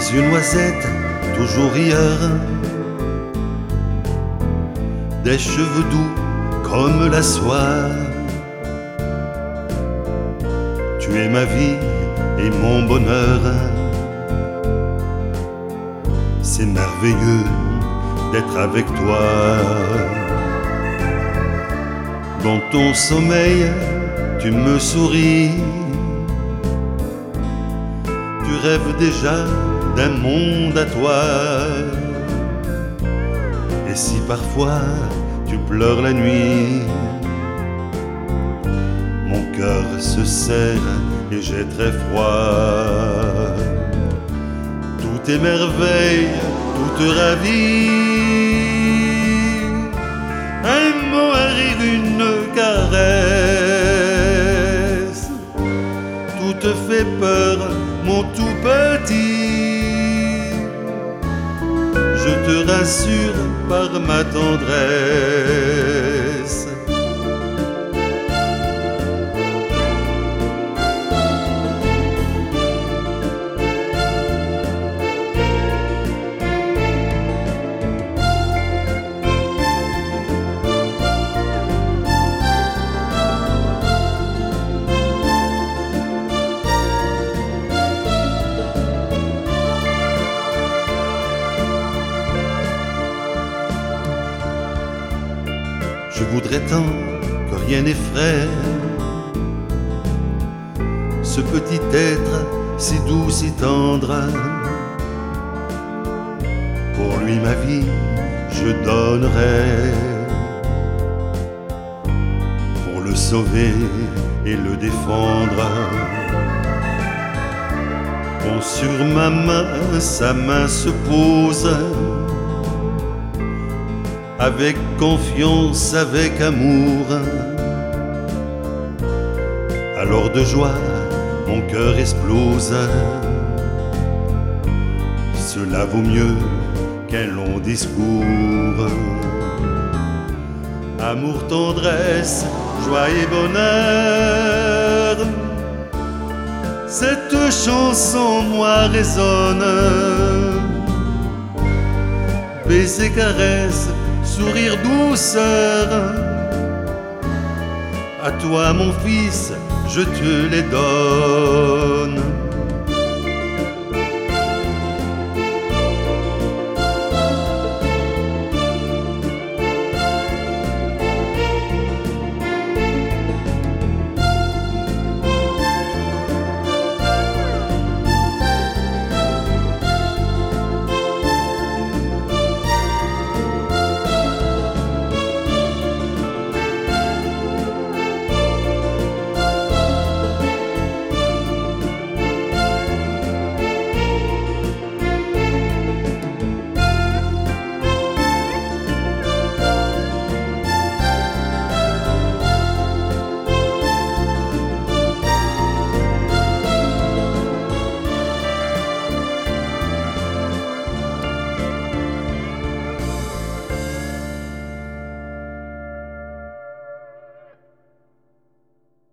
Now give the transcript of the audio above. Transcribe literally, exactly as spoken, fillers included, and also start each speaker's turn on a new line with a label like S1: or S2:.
S1: yeux noisettes, toujours rieurs, des cheveux doux comme la soie. Tu es ma vie et mon bonheur. C'est merveilleux d'être avec toi. Dans ton sommeil, tu me souris. Tu rêves déjà d'un monde à toi. Et si parfois tu pleures la nuit, mon cœur se serre et j'ai très froid. Tout est merveille, toute ravie. Un mot, un rire, une caresse, tout te fait peur, mon tout petit. Je te rassure par ma tendresse. Je voudrais tant que rien n'effraie ce petit être si doux, si tendre. Pour lui ma vie je donnerais, pour le sauver et le défendre. Quand sur ma main sa main se pose, avec confiance, avec amour, alors de joie mon cœur explose. Cela vaut mieux qu'un long discours. Amour, tendresse, joie et bonheur, cette chanson moi résonne. Baiser, caresse, sourire, douceur, à toi mon fils je te les donne.